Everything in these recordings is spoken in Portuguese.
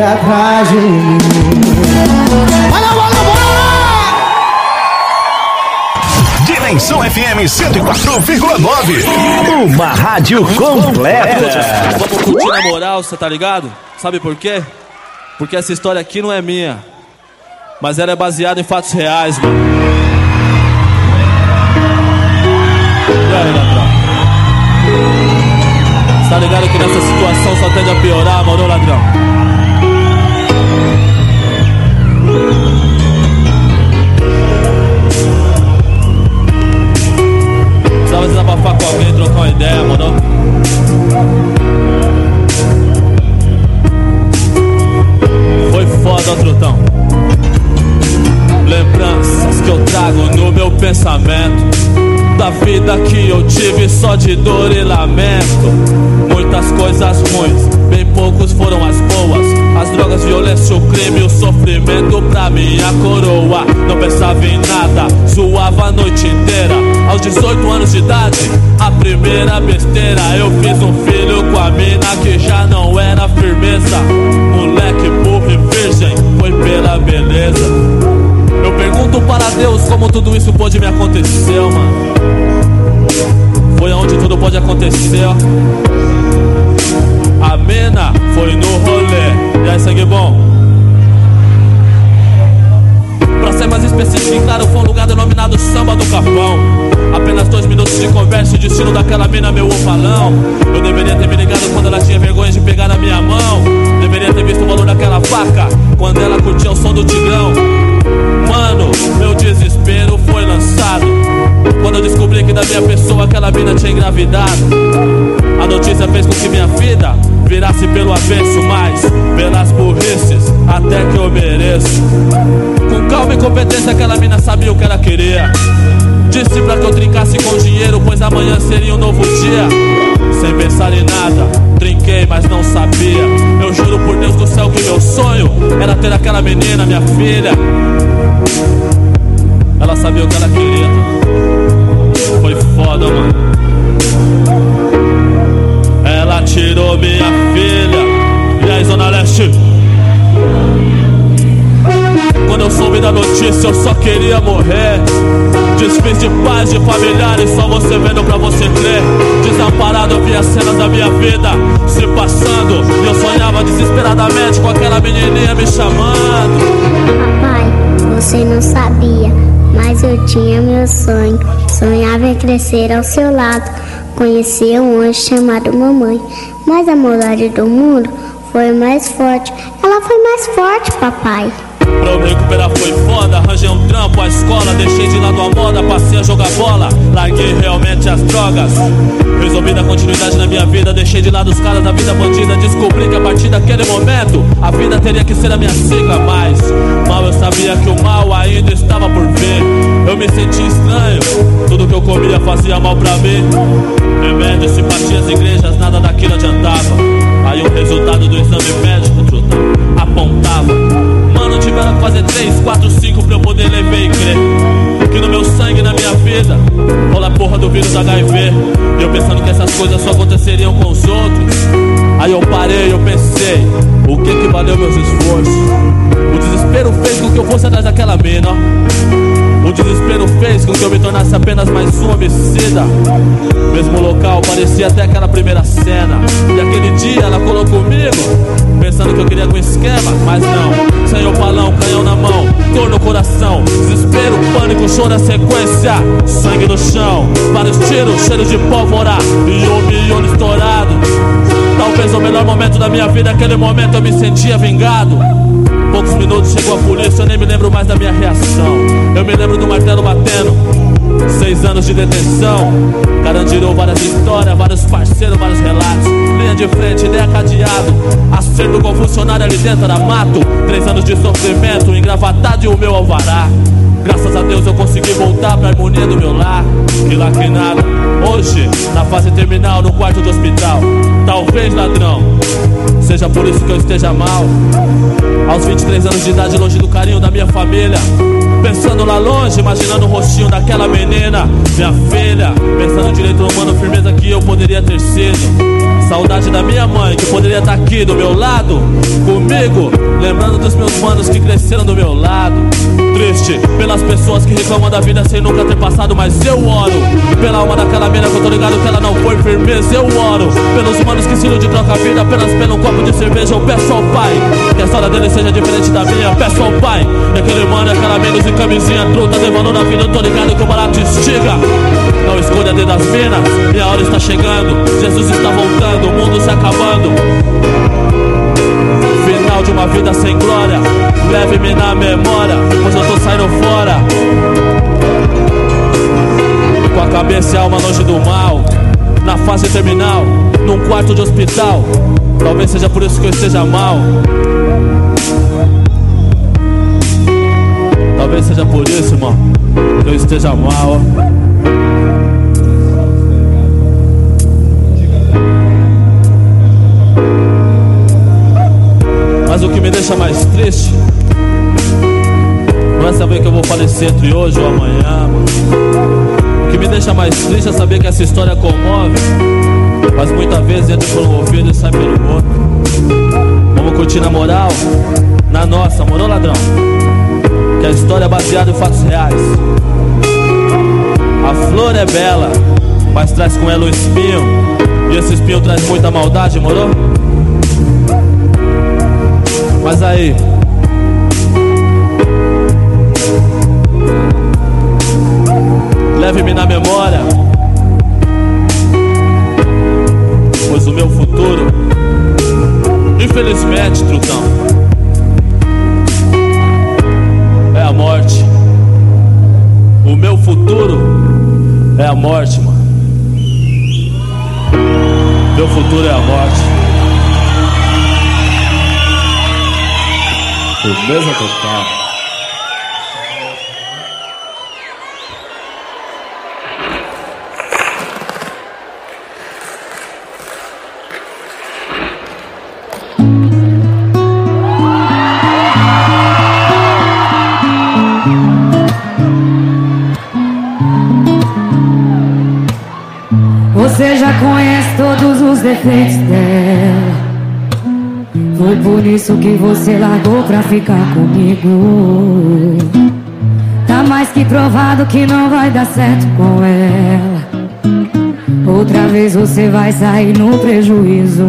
atrás de mim. Olha, bora, bora! Dimensão FM 104,9. Uma rádio completa. Vamos curtir na moral, você tá ligado? Sabe por quê? Porque essa história aqui não é minha, mas ela é baseada em fatos reais, mano. E aí, ladrão? Você tá ligado que nessa situação só tende a piorar, moro, ladrão? Precisava desabafar com alguém, trocar uma ideia, mano. Foi foda, trutão. Lembranças que eu trago no meu pensamento, da vida que eu tive só de dor e lamento. Muitas coisas ruins, bem poucos foram as boas. As drogas, violência, o crime e o sofrimento pra minha coroa. Não pensava em nada, zoava a noite inteira. Aos 18 anos de idade, a primeira besteira. Eu fiz um filho com a mina que já não era firmeza. Moleque burro e virgem, foi pela beleza. Eu pergunto para Deus como tudo isso pôde me acontecer, mano. Foi onde tudo pode acontecer, ó. A mina foi no rolê. E aí, sangue bom? Pra ser mais específico, claro, foi um lugar denominado Samba do Capão. Apenas 2 minutos de conversa e o destino daquela mina, meu opalão. Eu deveria ter me ligado quando ela tinha vergonha de pegar na minha mão. Deveria ter visto o valor daquela faca quando ela curtia o som do Tigrão. Mano, meu desespero foi lançado quando eu descobri que da minha pessoa aquela mina tinha engravidado. A notícia fez com que minha vida virasse pelo avesso, mas pelas burrices até que eu mereço. Com calma e competência aquela mina sabia o que ela queria. Disse pra que eu trincasse com dinheiro, pois amanhã seria um novo dia. Sem pensar em nada, trinquei, mas não sabia. Eu juro por Deus do céu que meu sonho era ter aquela menina, minha filha. Ela sabia o que ela queria. Foi foda, mano. Ela tirou minha filha. E aí, Zona Leste? Quando eu soube da notícia eu só queria morrer. Desfiz de paz, de familiares, só você vendo pra você crer. Desamparado eu via cenas da minha vida se passando, e eu sonhava desesperadamente com aquela menininha me chamando. Papai, você não sabia, mas eu tinha meu sonho. Sonhava em crescer ao seu lado, conhecer um anjo chamado mamãe. Mas a maldade do mundo foi mais forte. Ela foi mais forte, papai. Pra eu me recuperar foi foda, arranjei um trampo, a escola, deixei de lado a moda, passei a jogar bola, larguei realmente as drogas. Resolvi dar continuidade na minha vida, deixei de lado os caras da vida bandida. Descobri que a partir daquele momento a vida teria que ser a minha sigla, mas mal eu sabia que o mal ainda estava por vir. Eu me senti estranho, tudo que eu comia fazia mal pra mim. Remédio, simpatias, igrejas, nada daquilo adiantava. Aí o resultado do exame médico, trutão, apontava. Mano, tiveram que fazer 3, 4, 5 pra eu poder levar e crer que no meu sangue, na minha vida, rola a porra do vírus HIV. E eu pensando que essas coisas só aconteceriam com os outros. Aí eu parei, eu pensei, o que valeu meus esforços? O desespero fez com que eu fosse atrás daquela mina, ó. O desespero fez com que eu me tornasse apenas mais um homicida. Mesmo local, parecia até aquela primeira cena. E aquele dia ela colou comigo, pensando que eu queria com esquema, mas não. Sem opalão, canhão na mão, dor no coração, desespero, pânico, choro na sequência, sangue no chão, vários tiros, cheiro de pólvora e um milhão estourado. Talvez o melhor momento da minha vida, aquele momento eu me sentia vingado. Poucos minutos chegou a polícia, eu nem me lembro mais da minha reação. Eu me lembro do martelo batendo, 6 anos de detenção. Carandiru, várias histórias, vários parceiros, vários relatos. Linha de frente, ideia cadeado, acerto com funcionário ali dentro era mato. 3 anos de sofrimento, engravatado e o meu alvará. Graças a Deus eu consegui voltar pra harmonia do meu lar. Que lá que nada, hoje na fase terminal, no quarto do hospital. Talvez, ladrão, seja por isso que eu esteja mal. Aos 23 anos de idade, longe do carinho da minha família, pensando lá longe, imaginando o rostinho daquela menina, minha filha. Pensando direito humano, firmeza que eu poderia ter sido. Saudade da minha mãe, que poderia estar aqui do meu lado, comigo, lembrando dos meus manos que cresceram do meu lado. Triste pelas pessoas que reclamam da vida sem nunca ter passado, mas eu oro pela alma daquela mina que eu tô ligado que ela não foi firmeza. Eu oro pelos humanos que se iludem e trocam a vida apenas pelo copo de cerveja. Eu peço ao pai que a história dele seja diferente da minha. Peço ao pai que aquele mano e aquela menos em camisinha truta levando na vida. Eu tô ligado que o barato estiga. Não escolha dentro das minas, minha hora está chegando. Jesus está voltando, o mundo se acabando. Final de uma vida sem glória, leve-me na memória, pois eu tô saindo fora, com a cabeça e a alma longe do mal, na fase terminal, num quarto de hospital. Talvez seja por isso que eu esteja mal. Talvez seja por isso, irmão, que eu esteja mal. Mas o que me deixa mais triste não é saber que eu vou falecer entre hoje ou amanhã, mano. O que me deixa mais triste é saber que essa história comove, mas muitas vezes entra por um ouvido e sai pelo outro. Vamos curtir na moral, na nossa, morou, ladrão? Que a história é baseada em fatos reais. A flor é bela, mas traz com ela o espinho, e esse espinho traz muita maldade, morou? Mas aí, leve-me na memória, pois o meu futuro, infelizmente, trutão, é a morte. O meu futuro é a morte, mano. Meu futuro é a morte. O mesmo total. Você já conhece todos os defeitos dela. Foi por isso que você largou pra ficar comigo. Tá mais que provado que não vai dar certo com ela. Outra vez você vai sair no prejuízo.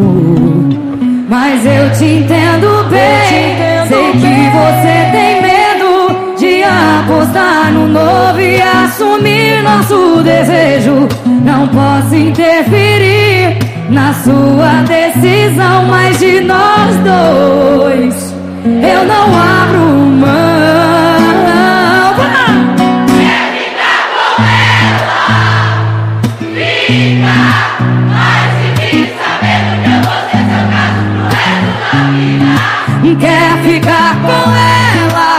Mas eu te entendo bem. Sei que você tem medo de apostar no novo e assumir nosso desejo. Não posso interferir na sua decisão, mas de nós dois eu não abro mão. Quer ficar com ela? Fica, mas fique sabendo que eu vou ser seu caso pro resto da vida. Quer ficar com ela?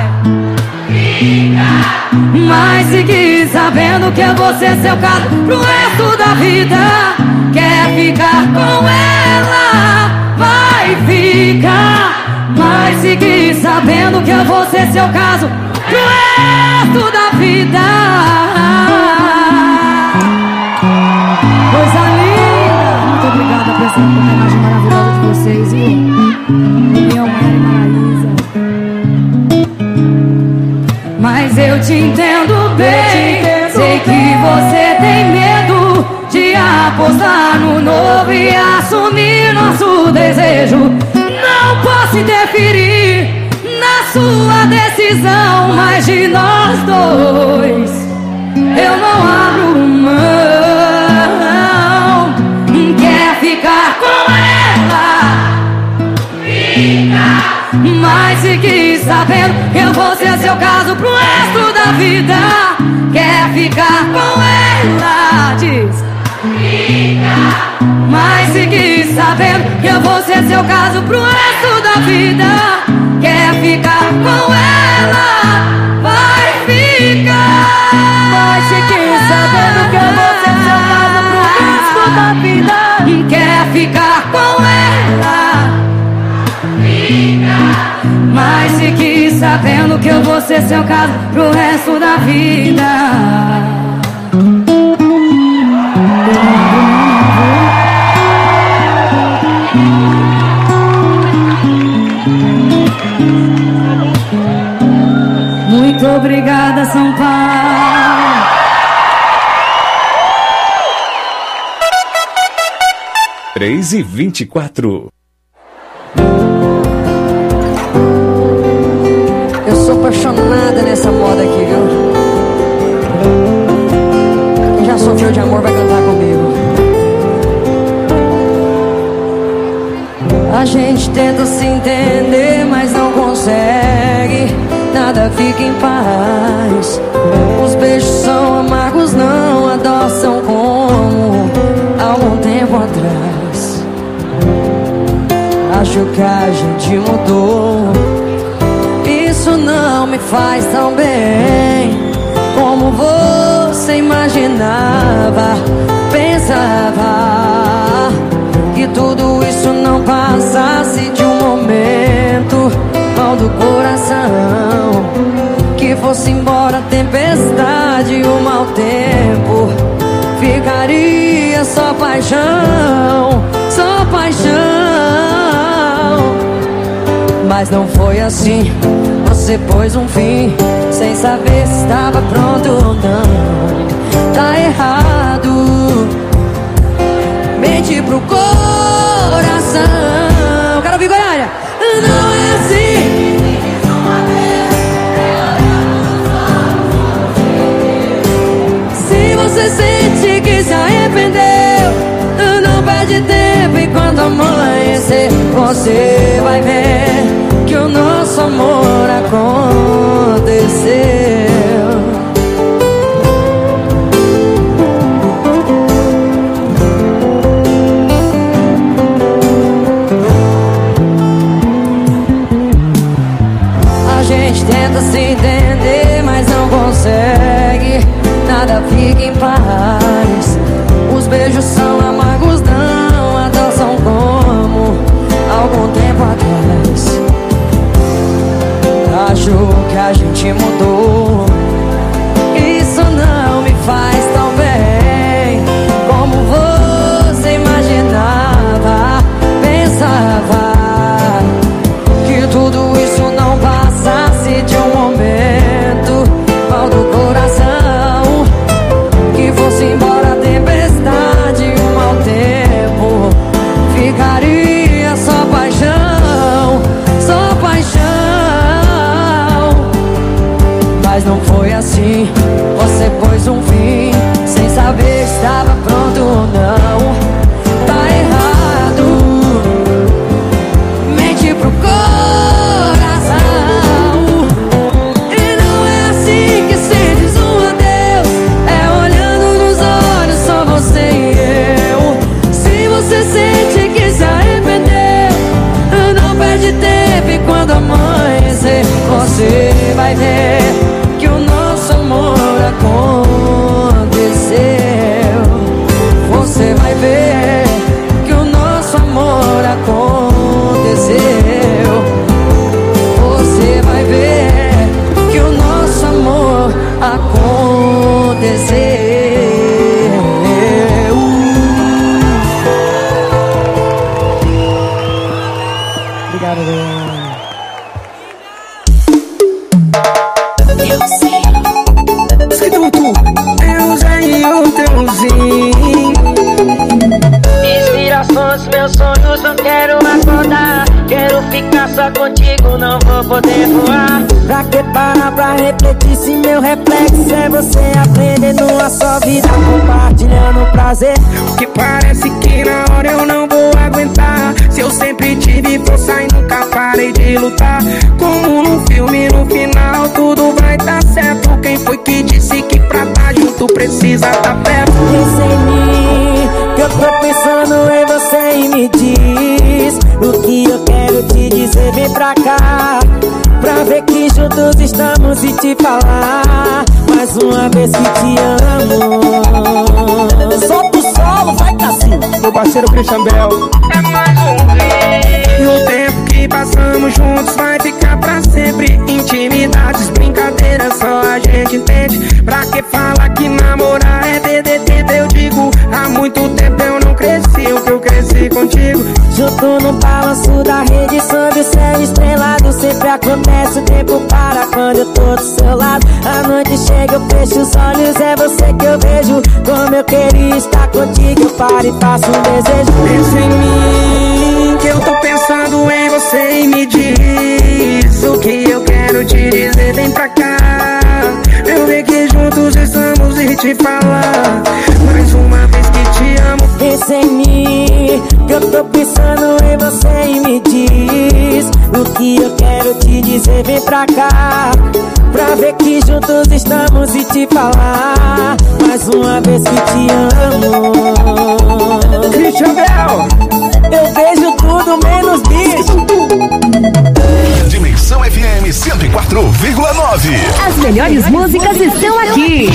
Fica, mas fique sabendo que eu vou ser seu caso pro resto da vida. Quer ficar com ela? Vai ficar, mas fique sabendo que eu vou ser seu caso pro resto da vida. Coisa linda! Muito obrigada por essa homenagem maravilhosa de vocês, viu? Meu Mary Maraísa. Mas eu te entendo bem. Sei que você tem medo de apostar no novo e assumir nosso desejo. Não posso interferir na sua decisão, mas de nós dois eu não abro mão. Quer ficar com ela? fica, Mas fique sabendo que eu vou ser seu caso pro resto da vida. Quer ficar com ela? Diz. fica, Mas fique sabendo que eu vou ser seu caso pro resto da vida. Quer ficar com ela? Vai ficar. Mas fique sabendo que eu vou ser seu caso pro resto da vida. Quer ficar com ela? fica, Mas fique sabendo que eu vou ser seu caso pro resto da vida. 3h24. Eu sou apaixonada nessa moda aqui, viu? Quem já sofreu de amor vai cantar comigo. A gente tenta se entender, mas não consegue. Nada fica em paz. Os beijos são amargos, não adoçam como algum tempo atrás. Acho que a gente mudou. Isso não me faz tão bem como você imaginava. Pensava que tudo isso não passasse de um momento mal do coração, que fosse embora a tempestade e o mau tempo, ficaria só paixão, só paixão. Mas não foi assim, você pôs um fim sem saber se estava pronto ou não. Tá errado, mente pro coração. Quero ouvir Goiânia. Não é assim. Se você sente que se arrependeu, não perde tempo. E quando amanhecer, você vai ver que o nosso amor aconteceu. A gente tenta se entender, mas não consegue. Nada fica em paz. Os beijos são amargos, não adoçam como algum tempo atrás. Acho que a gente mudou. Isso não me faz tão bem como você imaginava. Pensava que tudo isso não passasse de um momento mal do coração, que fosse embora a tempestade e o mau tempo, ficaria só paixão, só paixão. Mas não foi assim, você pôs um fim sem saber se estava pronto ou não. Tá errado, mente pro coração. E não é assim que sentes um adeus, é olhando nos olhos só você e eu. Se você sente que se arrependeu, não perde tempo. E quando amanhecer, você vai ver que o nosso amor aconteceu. Você vai ver que o nosso amor aconteceu. Você vai ver que o nosso amor aconteceu. Obrigado, Inspirações, meus sonhos, não quero acordar. Quero ficar só contigo, não vou poder voar. Pra que parar pra refletir se meu reflexo é você aprendendo a sua vida, compartilhando prazer? Que parece que na hora eu não vou aguentar. Se eu sempre tive força e nunca parei de lutar. Como num filme, no final tudo vai dar certo. Quem foi que disse que pra tá junto precisa tá perto? Pensa em mim, que eu tô pensando em você e me diz o que eu quero te dizer, vem pra cá, pra ver que juntos estamos e te falar mais uma vez que te amo. Solta o solo, vai Cassinho. Meu parceiro Christian Bell. É mais um vídeo. E o tempo que passamos juntos vai ficar pra sempre. Intimidades, brincadeiras, só a gente entende. Pra que falar que namorar é DDT? Eu digo, há muito tempo eu não cresci. O que eu cresci contigo. Junto no balanço da rede, sob o céu estrelado. Sempre acontece, o tempo para quando eu tô do seu lado. A noite chega, eu fecho os olhos, é você que eu vejo. Como eu queria estar contigo, eu paro e faço um desejo. Pensa em mim, que eu tô pensando em você. E me diz o que eu quero te dizer, vem pra cá. Eu ver que juntos estamos e te falar mais uma vez que te amo. Pensa em mim, que eu tô pensando em você. E me diz o que eu quero te dizer, vem pra cá. Pra ver que juntos estamos e te falar mais uma vez que te amo. Christian Bell, eu vejo tudo menos bicho. Dimensão FM 104,9. As melhores músicas estão aqui.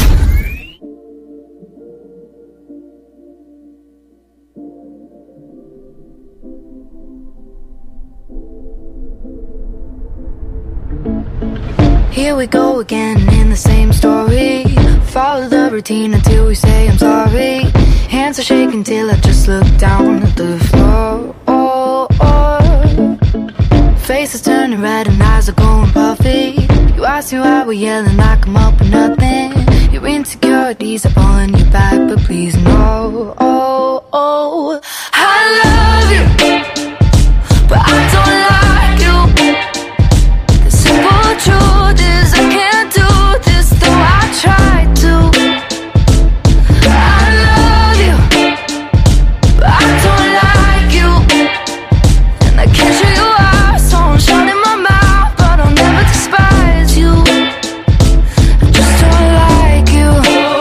Here we go again in the same story. Follow the routine until we say I'm sorry. Hands are shaking till I just look down at the floor. Faces turning red and eyes are going puffy. You ask me why we're yelling, I come up with nothing. Your insecurities are pulling you back, but please no. I love you, but I don't like you. The simple truth is I can't do this, though I try to. I love you, but I don't like you, and I can't show you out, so I'm shutting my mouth, but I'll never despise you. I just don't like you.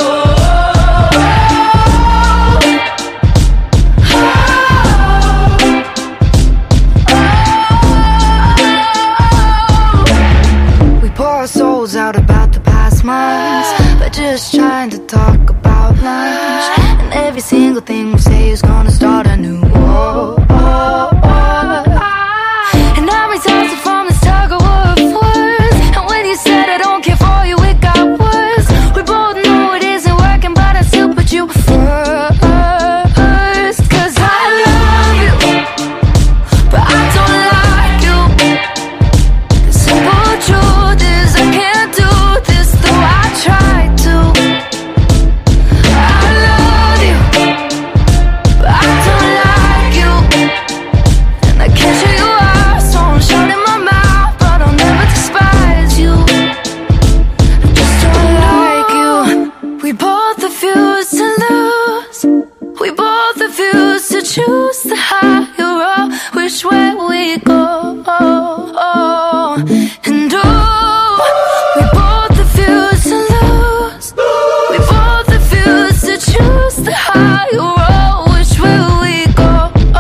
We pour our souls out about the past months, but just trying to talk about lunch. And every single thing we say is gonna start a new war. And now we tossing from this tug of war of words. And when you said I don't care for you, it got worse. We both know it isn't working, but I still put you first. 'Cause I love you, but I don't like you. The simple truth is I can't do this, though I try to. I love you, but I don't like you, and I can't show you out, so I'm shutting my mouth, but I'll never despise you. I just don't like you. We both refuse to lose. We both refuse to choose the higher road. Which way we go? And we both refuse to lose. We both refuse to choose the higher road. Which way we go?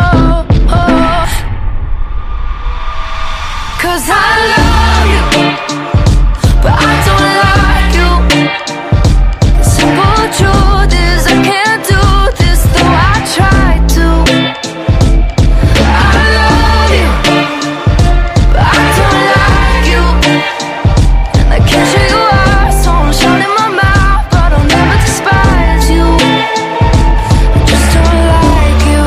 'Cause I love you, but I don't like you. The simple truth is I can't do this, though I try to. I love you, but I don't like you, and I can't show you out, so I'm shutting my mouth, but I'll never despise you. I just don't like you.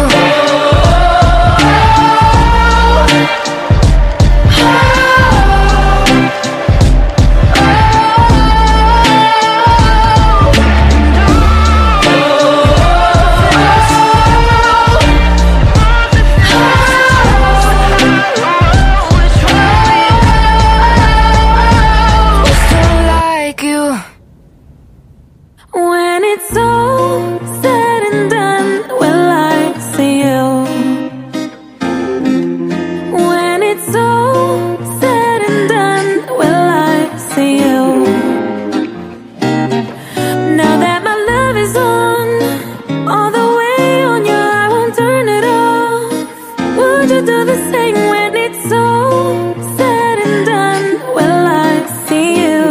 Just don't like you. When it's all said and done, will I see you? When it's all said and done, will I see you? Now that my love is on, all the way on you, I won't turn it off. Would you do the same when it's all said and done? Will I see you?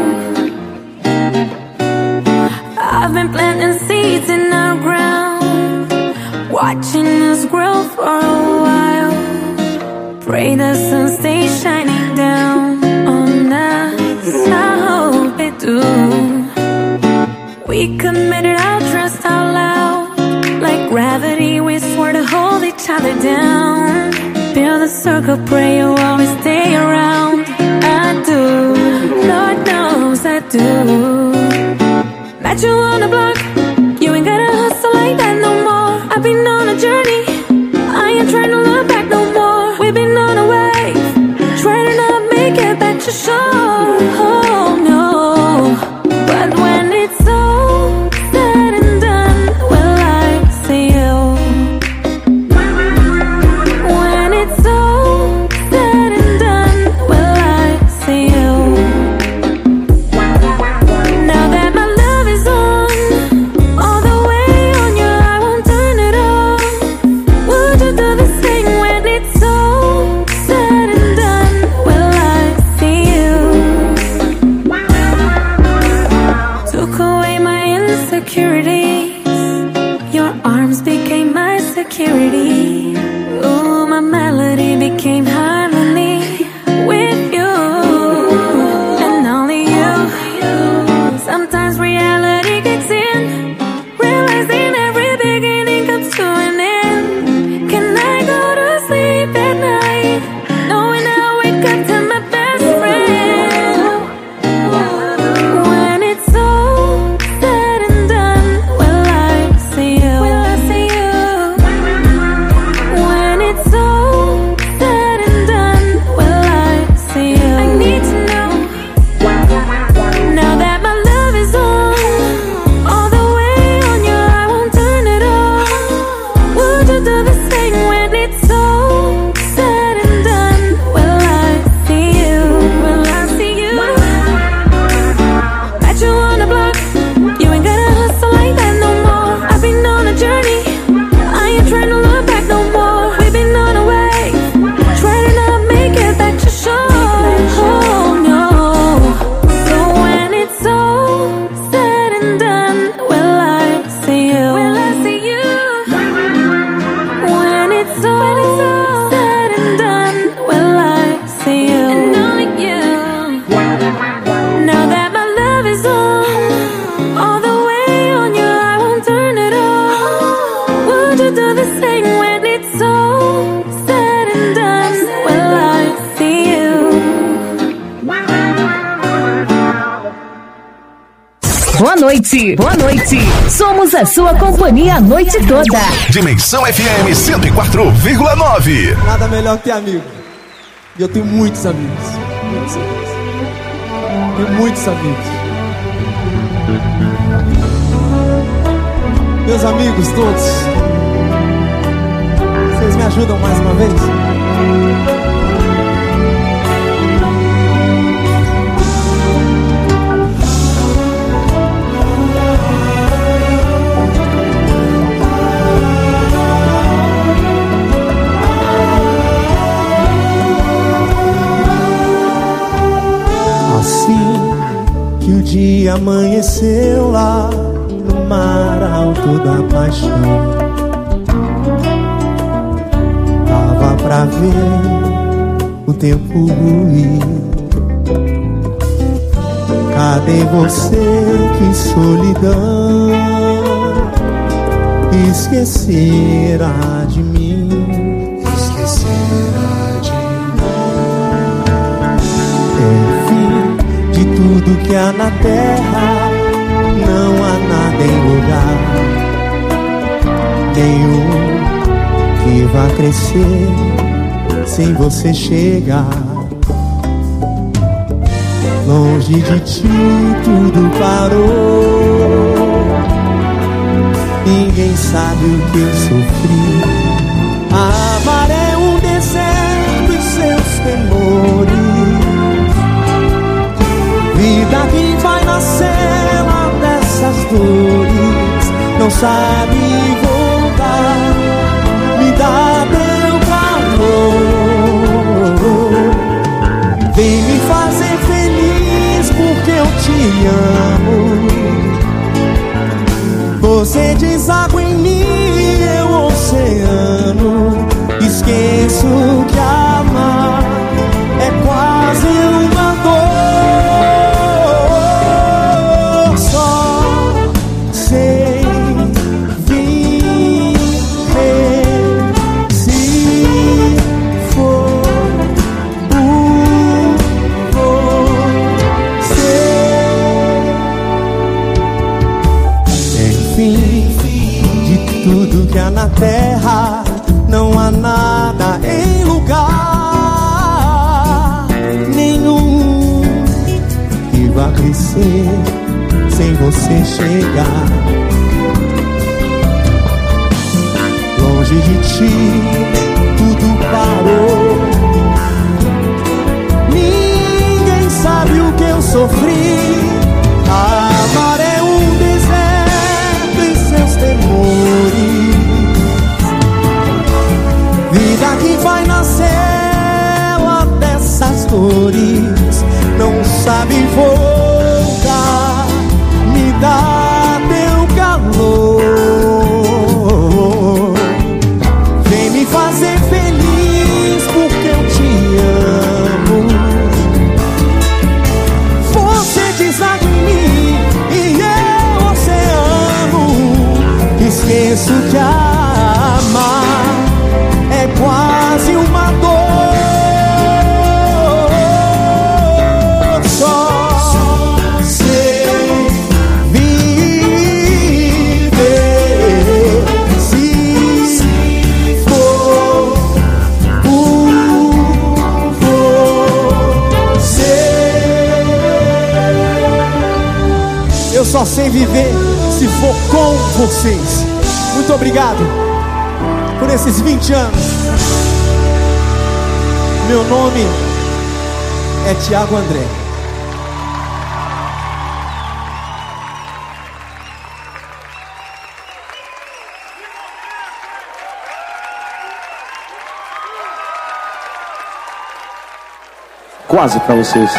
I've been planting seeds in our ground, watching us grow for a while. Pray the sun stays shining down on us. I hope it do. We committed our trust out loud, like gravity we swirl each other down. Build a circle, pray you always stay around. I do, Lord knows I do. Met you on the block, you ain't gotta hustle like that no more. I've been on a journey, I ain't trying to look back no more. We've been on a wave, trying to not make it back to shore. Oh no, but when it's all said and done, will I see you? When it's all said and done, will I see you? Now that my love is on, all the way on you, I won't turn it off. Would you do the same when it's all said and done? Will I see you? Took away my insecurities, your arms became my security. Ooh, my melody became harmony with you and only you. Sometimes reality kicks in, realizing every beginning comes to an end. Can I go to sleep at night, knowing I'll wake up to my best friend? When it's all said and done, will I see you? Will I see you? When it's all said and done, will I see you? I need to know. Now that my love is on, all the way on you, I won't turn it off. Would you do the same when it's all said and done? Will I see you? Will I see you? Met you on the block, you ain't gotta hustle like that no more. I've been on a journey, I ain't trying to look back no more. We've been on a wave, trying to not make it back to shore. Oh no, so when it's all said and done, will I see you? Will I see you? When it's all said and done, will I see you? And only you. Now that my love is on, all the way on you, I won't turn it off. Would you do the same when it's all said and done? Will I see you? Boa noite, boa noite. Somos a sua companhia a noite toda. Dimensão FM 104,9. Nada melhor que ter amigo. E eu tenho muitos amigos. Muitos amigos. Tenho muitos amigos. Meus amigos todos, vocês me ajudam mais uma vez? Assim que o dia amanheceu lá no mar alto da paixão, dava pra ver o tempo ruir. Cadê você, que solidão, esquecerá de mim? Esquecerá de mim. Enfim, de tudo que há na terra, não há nada em lugar nenhum que vá crescer sem você chegar. Longe de ti tudo parou, ninguém sabe o que eu sofri. Amar é um deserto e seus temores, vida que vai na cela dessas dores, não sabe voltar, me dá teu calor. Vem me fazer feliz porque eu te amo. Você deságua em mim, eu oceano. Esqueço que amar é quase uma dor. Só sei viver lugar. Longe de ti, tudo parou. Ninguém sabe o que eu sofri. Amar é um deserto em seus temores. Vida que vai na cela dessas dores. Não sabe voltar, me dá teu calor. Vem me fazer feliz porque eu te amo. Você deságua em mim e eu oceano. Esqueço que amar é quase uma dor. Só sei viver se for por você. Eu só sei viver se for com vocês. Muito obrigado por esses 20 anos. Meu nome é Thiago André. Quase pra vocês.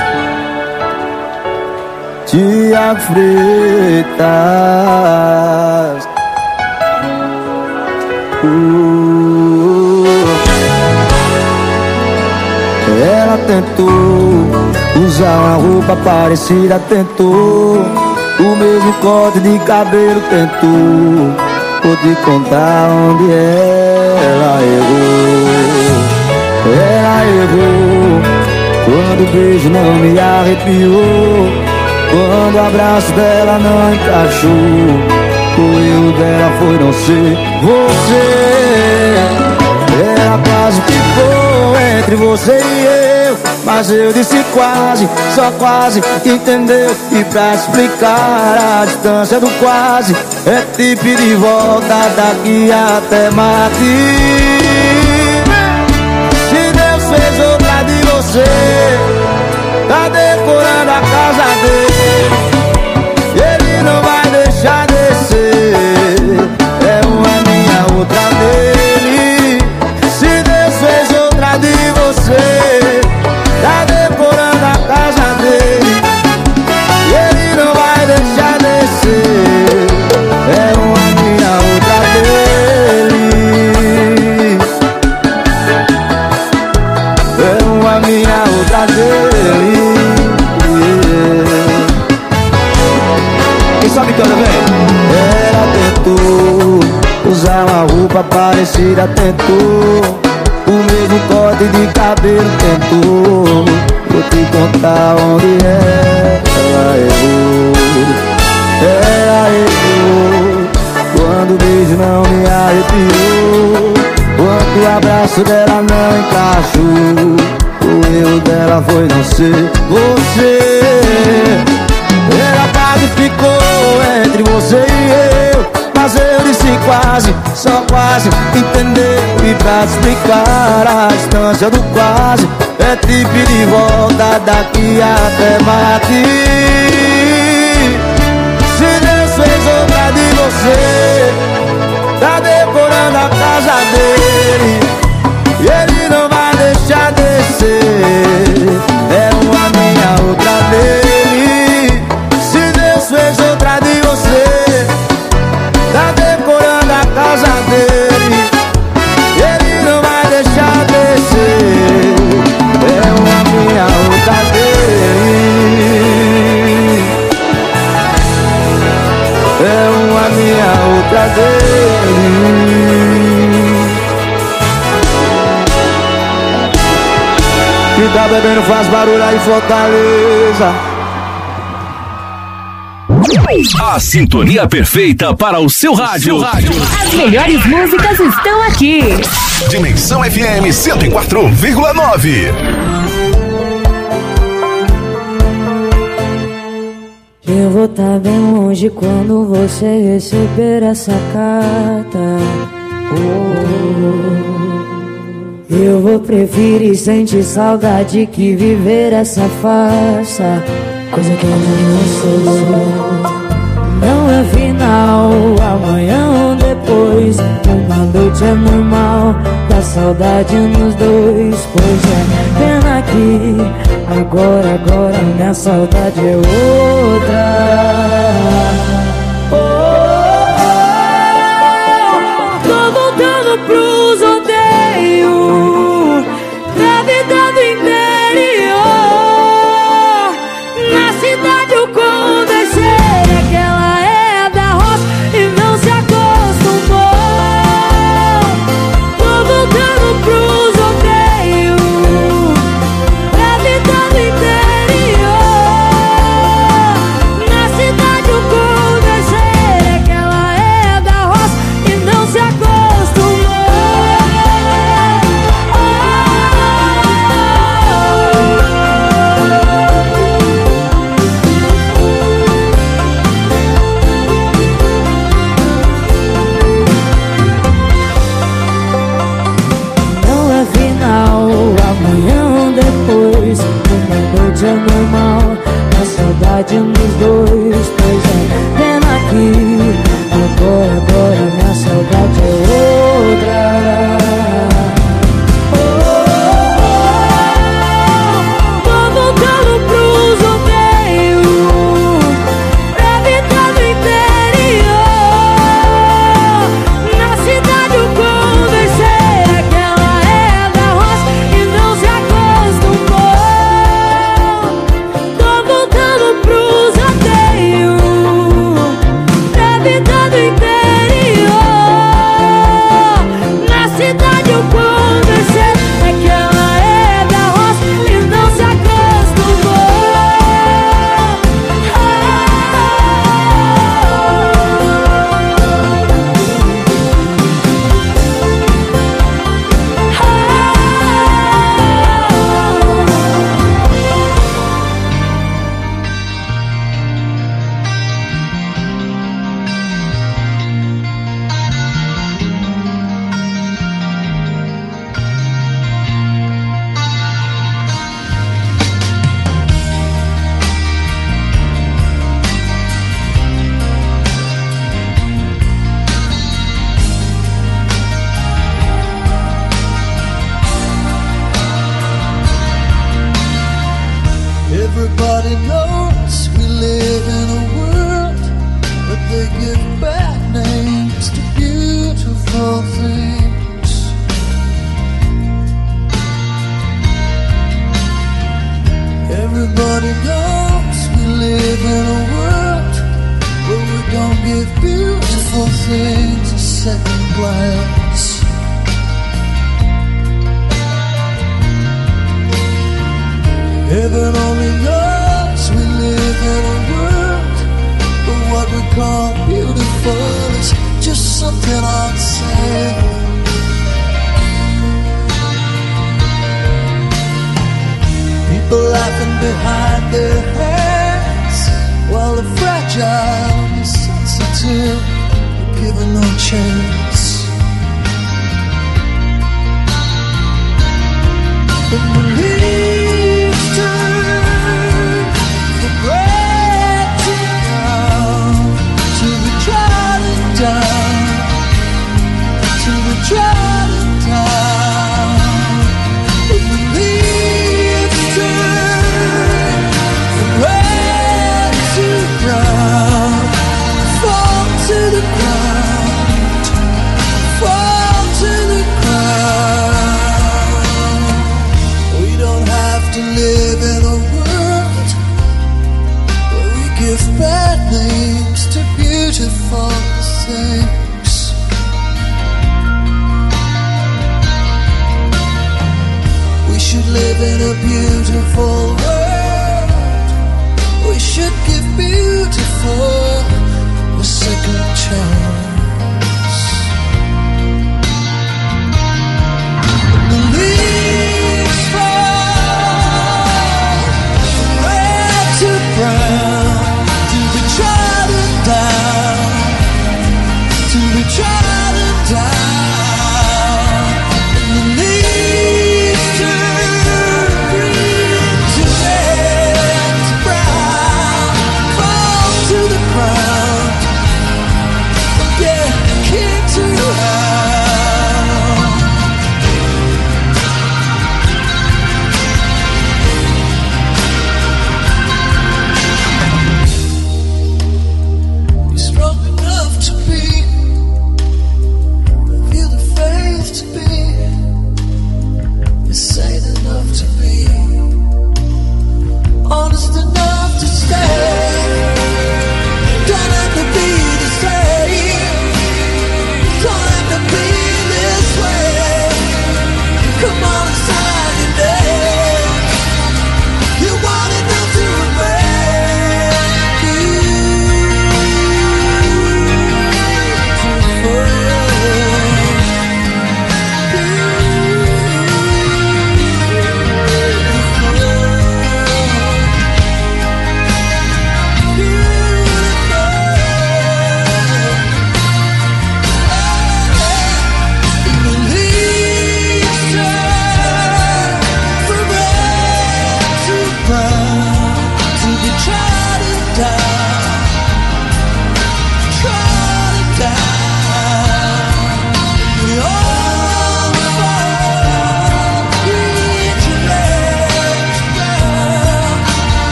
Thiago Freitas. Ela tentou usar uma roupa parecida, tentou o mesmo corte de cabelo, tentou. Vou te contar onde ela errou. Ela errou quando o beijo não me arrepiou, quando o abraço dela não encaixou. O erro dela foi não ser você. Ela quase ficou entre você e eu, mas eu disse quase, só quase, entendeu? E pra explicar a distância do quase, é te pedir de volta daqui até Marte. Se Deus fez outra de você, tá decorando a casa dele, ele não vai deixar descer. É uma minha, outra dele. Se Deus fez outra de você, tá decorando a casa dele, ele não vai deixar descer. É uma minha, outra dele. É uma minha, outra dele. Quem sabe canta bem? Ela tentou usar uma roupa parecida, tentou o mesmo corte de cabelo, tentou. Vou te contar onde ela errou. Ela errou quando o beijo não me arrepiou, quando o abraço dela não encaixou. O erro dela foi não ser você. Ela quase ficou entre você e eu, mas eu disse quase, só quase, entendeu? E pra explicar a distância do quase, é te pedir de volta daqui até Marte. Se Deus fez outra de você, tá decorando a casa dele, e ele não vai deixar descer. É uma minha, outra dele. Se Deus fez outra de você, tá decorando a casa dele, ele não vai deixar descer. É uma minha, outra dele. É uma minha, outra dele. Que tá bebendo faz barulho aí, Fortaleza. A sintonia perfeita para o seu rádio. As melhores músicas estão aqui. Dimensão FM 104,9. Eu vou tá bem longe quando você receber essa carta. Eu vou preferir sentir saudade que viver essa farsa, coisa que eu não sou. Não é final, amanhã ou depois. Uma noite é normal, dá saudade nos dois. Pois é, pena que agora minha saudade é outra. Tô voltando pros rodeios, pra vida do interior. Na cidade eu conversei que ela é da roça e não se acostumou. Tô voltando pros rodeios, pra vida do interior. Na cidade eu conversei que ela é da roça e não se acostumou. Não é final, amanhã ou depois. Uma noite é normal, a saudade nos dois. Pois é, pena que agora minha saudade é outra. Tô voltando pros rodeios, pra vida do interior. Na cidade eu conversei que ela é da roça e não se acostumou. Tô voltando pros rodeios, pra vida do interior. Na cidade eu conversei que ela é da roça e não se acostumou. Everybody knows we live in a world, but they give bad names to beautiful things. Everybody knows we live in a world where we don't give beautiful things a second glance. Heaven only knows we live in a world where what we call beautiful is just something on sale. People laughing behind their hands while the fragile and the sensitive are given no chance. When the leaves turn from red to brown, to the trodden down, to the trodden down. When the leaves turn from red to brown, fall to the ground, fall to the ground. We don't have to live in a world where we give bad names to beautiful things. We should live in a beautiful world. We should give beautiful a second chance. The leaves fall from red to brown, to the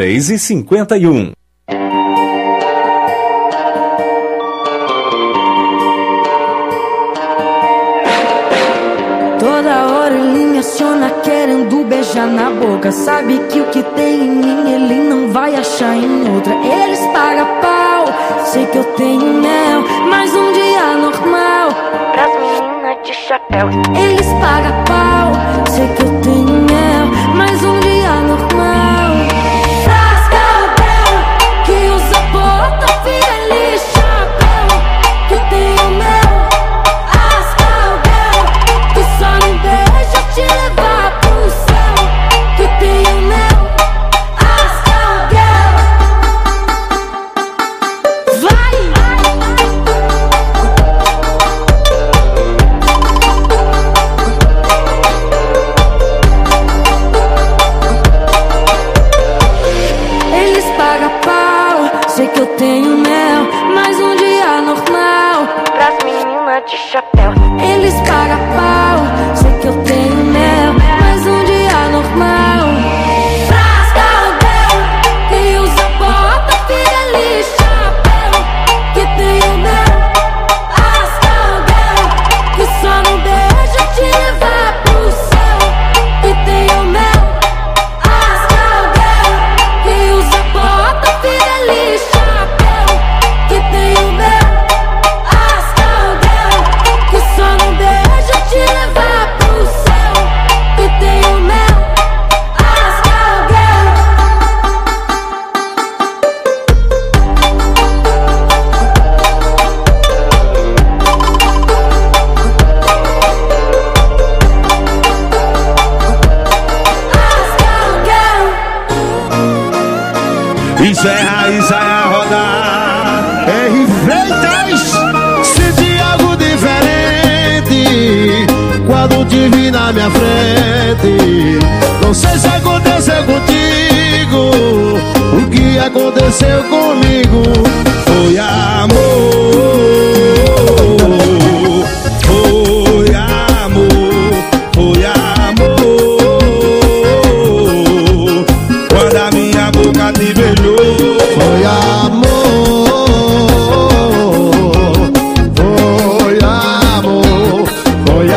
6h51. Toda hora ele me aciona querendo beijar na boca. Sabe que o que tem em mim ele não vai achar em outra. Eles pagam pau, sei que eu tenho mel, mas um dia normal pras meninas de chapéu. Eles pagam pau, sei que eu tenho mel, mas um dia normal pras caldel que usa bota, feliz chapéu. Que eu tenho mel, as caldel que só não deixa te levar pro céu. Que eu tenho mel, as caldel. Vai! Eles pagam pau, sei que eu tenho mel, mas um dia normal pras meninas de chapéu. Eles pagam pau, sei que eu tenho mel, mas um dia normal pras caldel que usa bota, feliz chapéu. Que tenho mel, as caldel que só não deixa te levar pro céu. Que tenho mel, as caldel que usa bota, feliz chapéu. Que tenho mel, as caldel que só não deixa te levar pro céu. Que tenho mel, as caldel. Isso é raiz, sai a rodar. R. Freitas, senti algo diferente quando te vi na minha frente. Não sei se aconteceu contigo, o que aconteceu comigo foi amor. Foi amor, foi amor. Quando a minha boca te beijou, foi amor. Foi amor, foi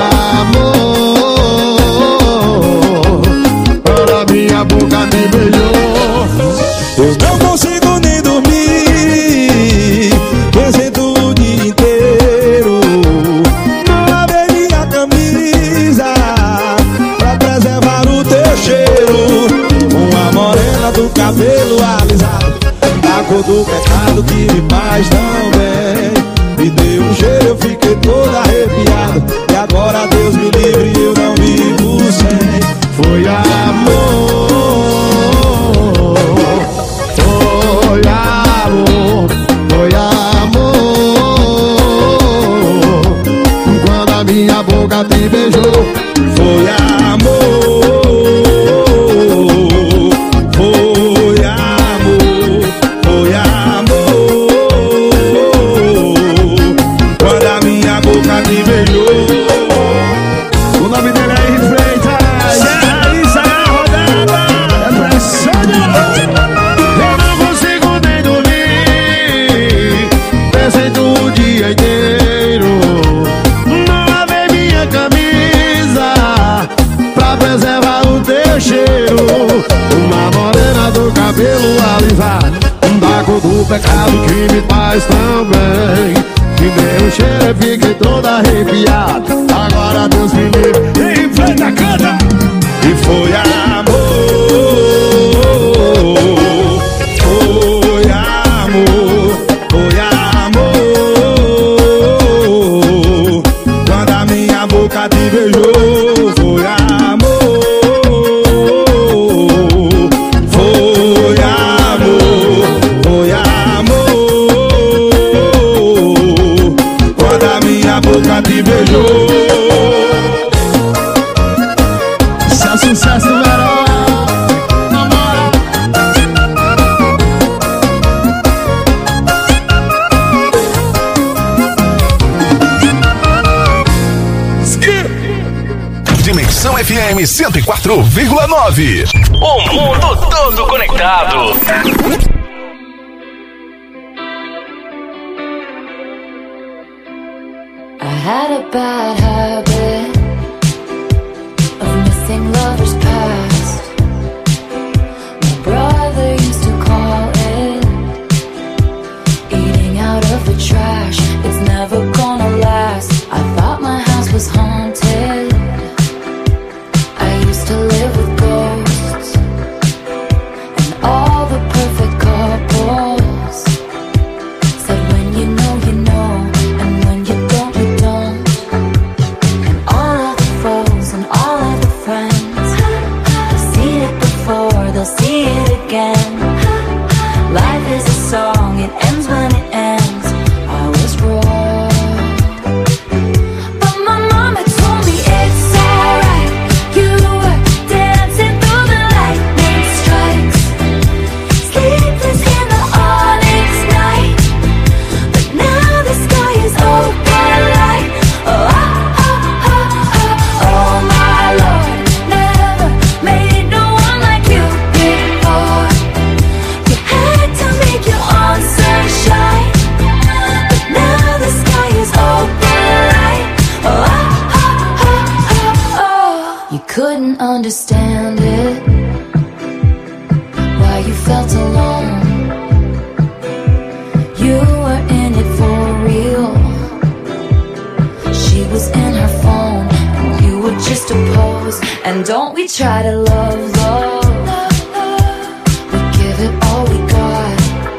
amor. Quando a minha boca te beijou, eu não consigo nem dormir, pensando o dia inteiro. Não lavei minha camisa pra preservar o teu cheiro. Uma morena do cabelo alisado, a cor do pecado que me faz tão bem. Me deu um cheiro, eu fiquei todo arrepiado. E agora Deus me livre, eu não vivo sem. Foi amor, foi amor, foi amor. Quando a minha boca te beijou, foi amor. Foi amor, foi amor. Quando a minha boca te beijou. O nome dele é R. Freitas. Isso aí, a rodada. É pressão de novo. Eu não consigo nem dormir, pensei o dia inteiro. Não lavei minha camisa pra preservar o teu cheiro. Uma morena do cabelo alisado, da cor do pecado que me faz tão bem. Que deu um cheiro, eu fiquei todo arrepiado. Agora Deus me livre, enfrenta, canta. E foi amor, foi amor, foi amor. Quando a minha boca te beijou, foi amor. Foi amor, foi amor. Quando a minha boca te beijou. Isso é sucesso do verão, na moral. Dimensão FM FM 104,9. O mundo todo conectado. I had a bad habit of missing lovers past. My brother used to call it eating out of the trash. It's never gonna last. I thought my house was haunted. I used to live with ghosts and all the perfect couples said when you know you know, and when you don't you don't. And all of the foes and all of the friends, they've seen it before, they'll see it again. Life is a song, it ends when it ends. I was wrong, but my mama told me it's alright. You were dancing through the lightning strikes, sleepless in the onyx night. But now the sky is open light. Oh, oh, oh, oh, oh, oh my Lord, never made no one like you before. You had to make your own sunshine, but now the sky is open light. Oh, oh, oh, oh, oh, oh. You couldn't understand it, why you felt alone. You were in it for real. She was in her phone and you were just a pose. And don't we try to love, love. We give it all we got.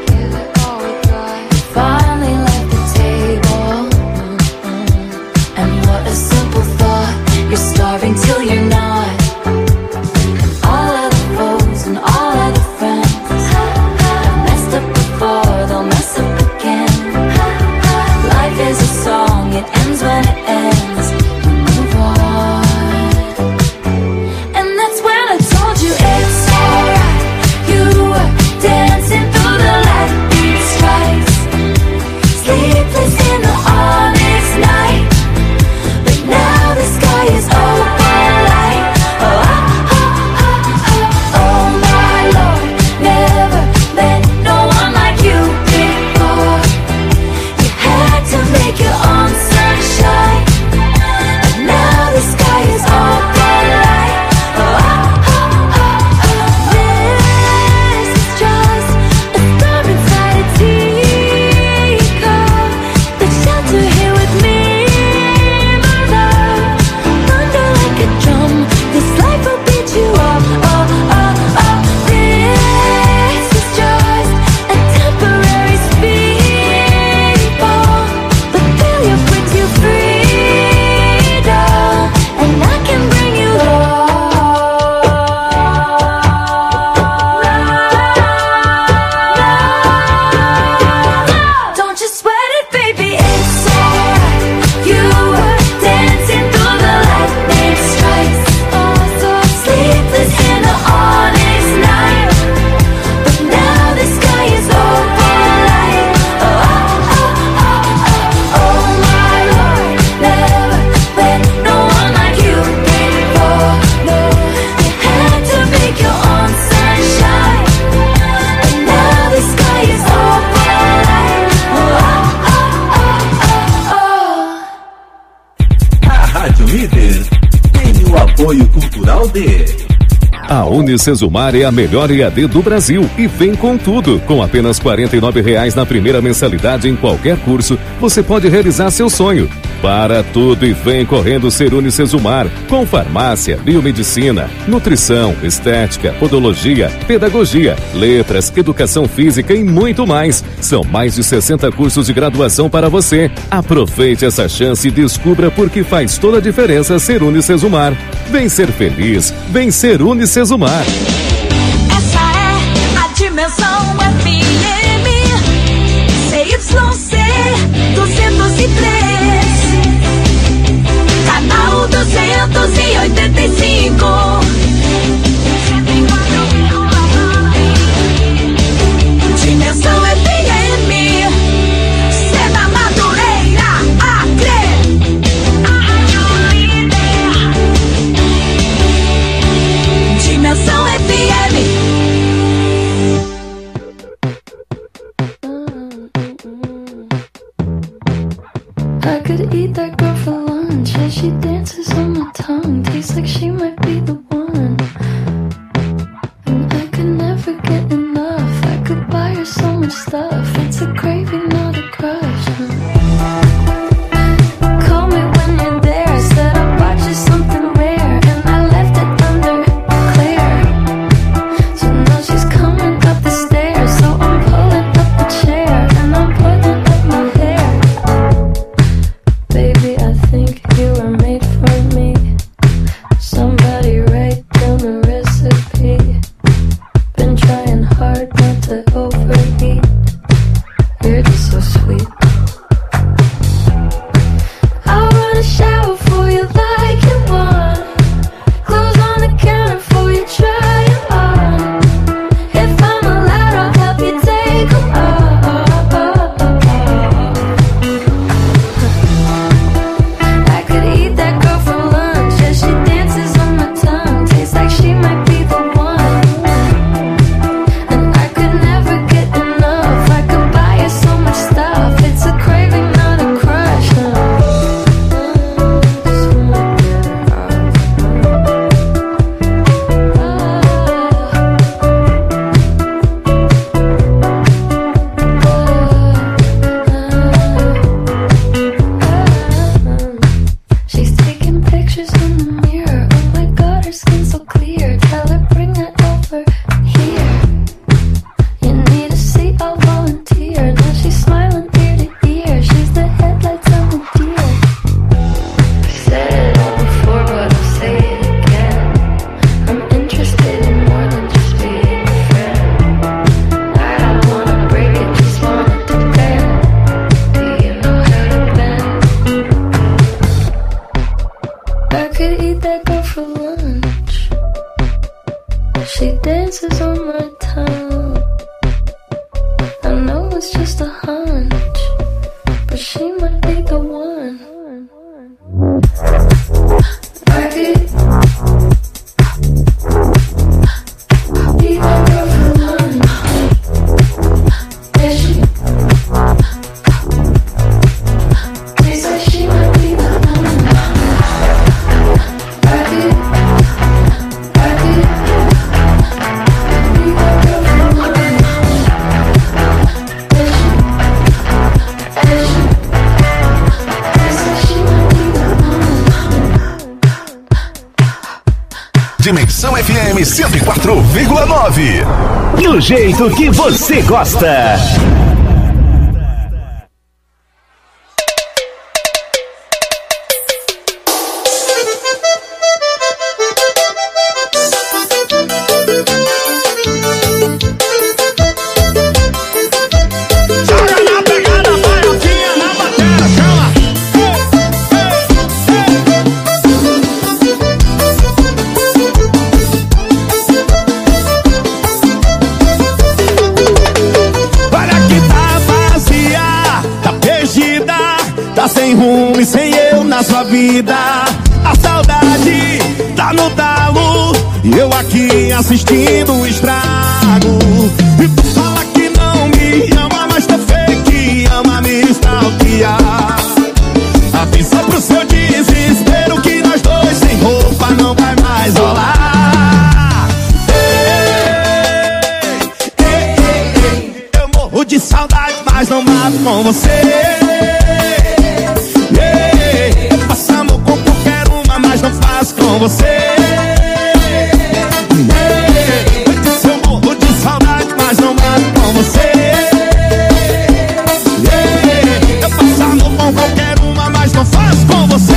Finally left the table. And what a simple thought. You're starving till you're not. And all of the foes and all of the friends have messed up before, they'll mess up again. Life is a song, it ends when it ends. We move on. And that's when I told you it's alright. You were dancing through the lightning strikes, sleepless in the onyx night. But now the sky is open light. Oh, oh, oh, oh, oh, oh my Lord, never met no one like you before. You had to make your own sunshine, but now the sky is open light. Oh, oh, oh, oh, oh. This is just a star inside a teacup. The shelter here with me, my love. Thunder like a drum, this life will beat you up. Oh, oh, oh. This is just a temporary speedball, but failure brings you freedom, and I can bring you love. Don't you sweat it, baby, it's alright. You were dancing through the lightning strikes, sleepless in the onyx night. But now the sky is open light. Oh, oh, oh, oh, oh, oh my Lord, never met no one like you before. No, you had to make your own sunshine, but now the sky is open light. Oh, oh, oh, oh, oh. A Rádio Líder tem o apoio cultural de... A Unicesumar é a melhor EAD do Brasil e vem com tudo. Com apenas R$ 49,00 na primeira mensalidade em qualquer curso, você pode realizar seu sonho. Para tudo e vem correndo ser Unicesumar, com farmácia, biomedicina, nutrição, estética, podologia, pedagogia, letras, educação física e muito mais. São mais de 60 cursos de graduação para você. Aproveite essa chance e descubra por que faz toda a diferença ser Unicesumar. Vem ser feliz, vem ser Unicesumar. Essa é a Dimensão FM CYC 203, canal 285. Dimensão FM, Sena Madureira, Acre. A Rádio Líder. eat that girl for lunch as she dances on my tongue. Tastes like she might be the one. And I could never get enough. I could buy her so much stuff. It's a craving, not a crush. Call me when you're there. I said I bought you something rare, and I left it under clear. So now she's coming up the stairs. So I'm pulling up the chair and I'm putting up my hair. Baby, I think you were made for me. Somebody write down the recipe. Been trying hard not to overeat. You're just so sweet. I'll run a shower for you like you want. Clothes on the counter for you, try it on. If I'm allowed, I'll help you take them off. I could eat that girl for lunch as she dances on my tongue. Tastes like she might be the one. And I could never get enough. I could buy her so much stuff. It's a craving, not a crush. She's taking pictures in the mirror. Oh my god, her skin's so clear. Tell her bring it over here. You need a seat, I'll volunteer. Now she's smiling ear to ear. She's the headlights on the deer. Said it all before, but I'll say it again. I'm interested in more than just being a friend. I don't wanna break it, just want it to bend. Do you know how to bend? I could eat that girl for lunch. She dances on my tongue. I know it's just a hunch, but she might be the one. I could eat that girl for lunch. Yeah, she tastes like she might be the one. I could eat that girl for lunch. Dimensão FM 104,9. Do jeito que você gosta. Sem rumo e sem eu na sua vida. A saudade tá no talo e eu aqui assistindo o estrago. E tu fala que não me ama, mas tá fake, ama me stalkear. Avisa pro seu desespero que nós dois sem roupa não vai mais rolar. Ei, eu morro de saudade, mas não mato com você. Com você, se eu morro de saudade, mas não mato com você. Eu passo amor com qualquer uma, mas não faço com você.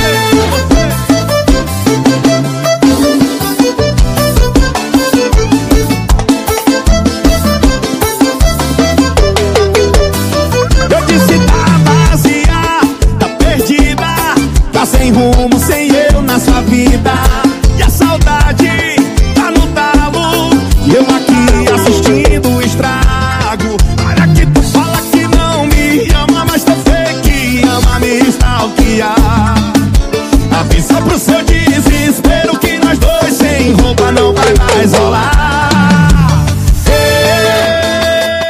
Eu disse tá vazia, tá perdida, tá sem rumo, sem eu na sua vida. E a saudade tá no talo e eu aqui assistindo o estrago. Olha que tu fala que não me ama, mas tá fake, ama me stalkear. Avisa pro seu desespero que nós dois sem roupa não vai mais rolar.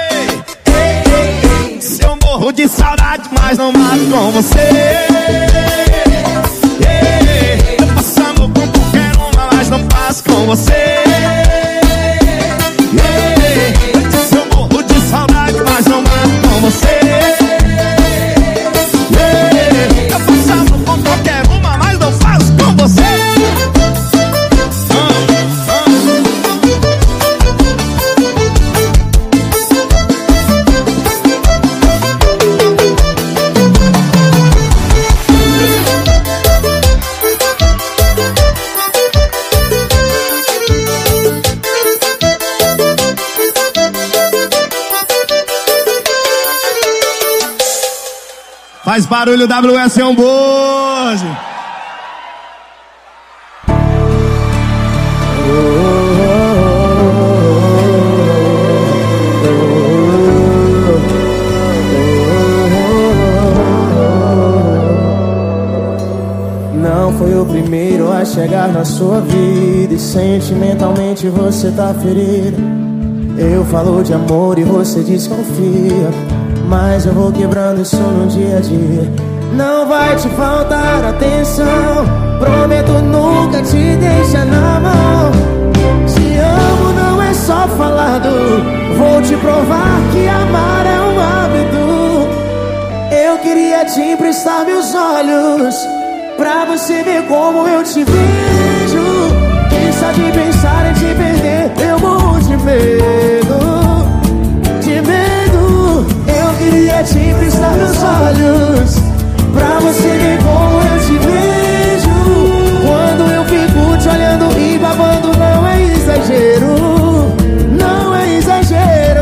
Se eu morro de saudade, mas não mato com você. Faz barulho, WS é um bojo. Não foi o primeiro a chegar na sua vida e sentimentalmente você tá ferida. Eu falo de amor e você desconfia, mas eu vou quebrando isso no dia a dia. Não vai te faltar atenção, prometo nunca te deixar na mão. Te amo não é só falado, vou te provar que amar é um hábito. Eu queria te emprestar meus olhos pra você ver como eu te vejo. E só de pensar em te perder eu morro de medo. De medo. Eu queria te emprestar meus olhos pra você ver como eu te vejo. Quando eu fico te olhando e babando, não é exagero. Não é exagero.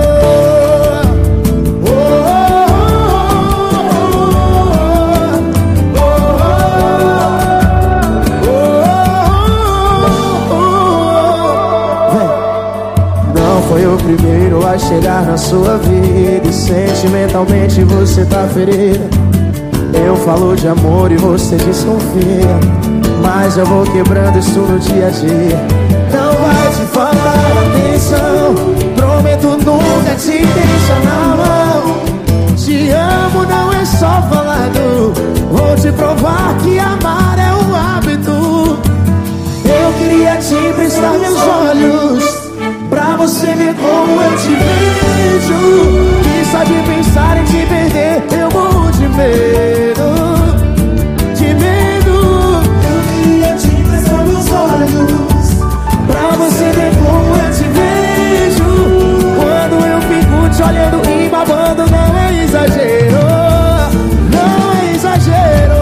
Foi o primeiro a chegar na sua vida e sentimentalmente você tá ferida. Eu falo de amor e você desconfia, mas eu vou quebrando isso no dia a dia. Não vai te faltar atenção, prometo nunca te deixar na mão. Te amo não é só falado, vou te provar que amar é um hábito. Eu queria te emprestar meus olhos pra você ver como eu te vejo. E só de pensar em te perder eu morro de medo. De medo. Eu queria te emprestar meus olhos pra você ver como eu te vejo. Quando eu fico te olhando e babando, não é exagero. Não é exagero.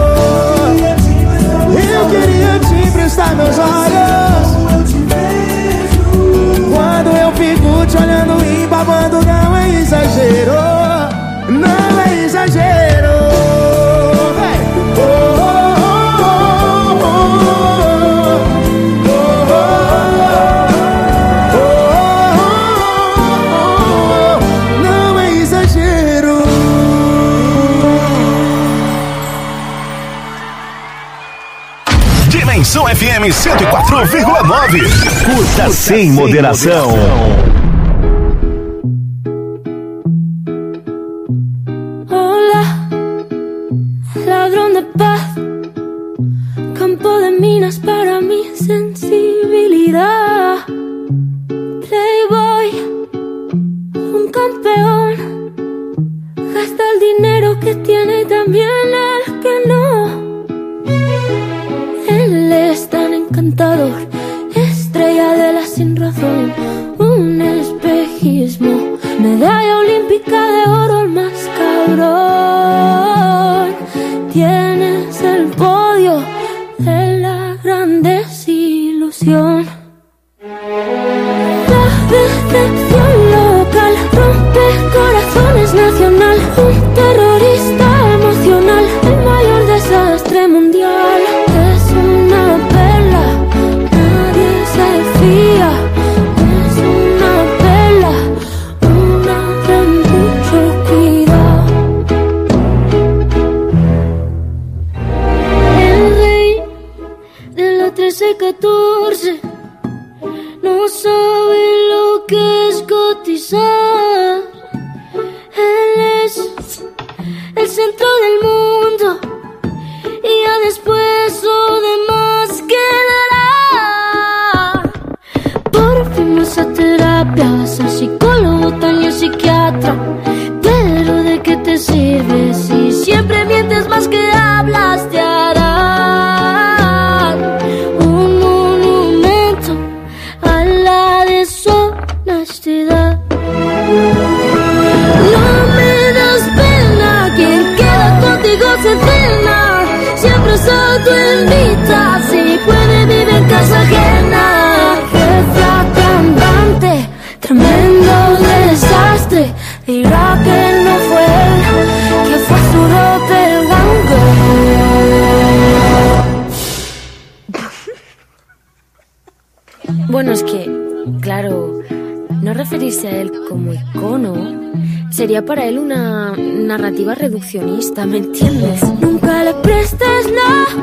Eu queria te emprestar meus olhos. Quando eu fico te olhando e babando, não é exagero. Não é exagero. Não é exagero. Dimensão FM 104,9. Curta sem moderação. Hola, ladrón de paz, campo de minas para mi sensibilidad. Playboy, un campeón, gasta el dinero que tiene y también el que no. Él es tan encantador, estrella de la sin razón, un espejismo, medalla olímpica de oro, el más cabrón. Tienes el podio de la gran desilusión. La decepción local rompe corazones nacional, un terrorista emocional, el mayor desastre mundial. Es una perla, nadie se fía. Es una perla, una de mucho cuidado. El rey de la 13-14 no sabe lo que es cotizar. Él es el centro del mundo y ya después lo demás quedará. Por fin vas a terapia, vas al psicólogo, tal y al psiquiatra. Pero ¿de qué te sirve si siempre mientes más que hablas? Te harán un monumento a la deshonestidad. No me das pena, quien queda contigo se cena. Siempre solo tú invitas, si puede vivir en casa ajena. Jefa cantante, tremendo desastre. Dirá que no fue él, que fue su doppelganger. Bueno, es que, claro, no referirse a él como icono sería para él una narrativa reduccionista, ¿me entiendes? Nunca le prestes la